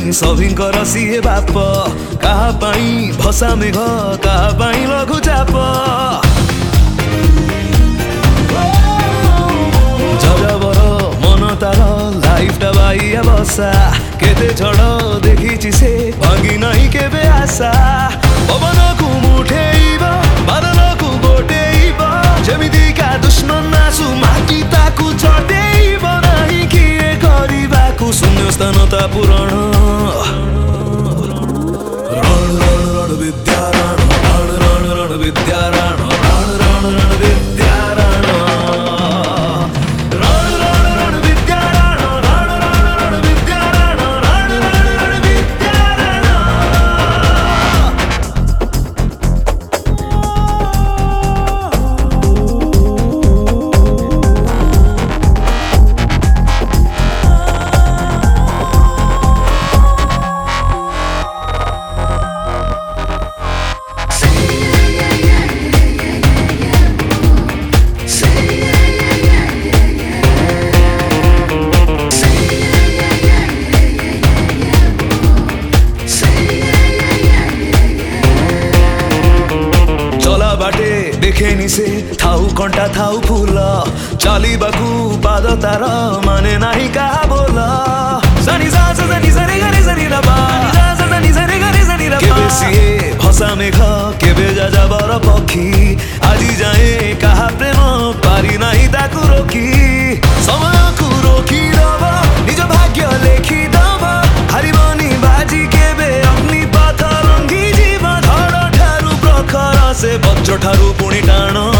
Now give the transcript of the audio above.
सभिंकर CA बाप कहा पाई भसा मेघ कहा पाई लघुचाप जजबर मन तार लाइफटा बाइया बसा केते झड़ देखी से भांगी नहीं केबे आशा पवन को मुठेइब बादल को गोटेइब जेमितिका दुश्मन आसु माटी ताकु चटेइब नहीं किए गरिबाकु शून्यस्थानता पूरण रण रण रण विद्या रण रण रण रण विद्या रण रण रण रण विद्या रण बाटे देखेनी से थाउ कंटा थाउ फूल चली बाकू पाद तार माने नाही कहा बोल सनी सा सनी सनी गरे सनी रबा सनी सनी गरे सनी रबा केबे सिए भसा मेघ केबे जाजाबर पक्षी आजी जाए कहा प्रेम पारी नाही ताकू रोकी समय को रोकी दब निज भाग्य लेखी दब हारिबनी बाजी केबे अग्नि पथ रंगी जीव धड़ ठारू प्रखर से बच्चो ठारू पुणी टाण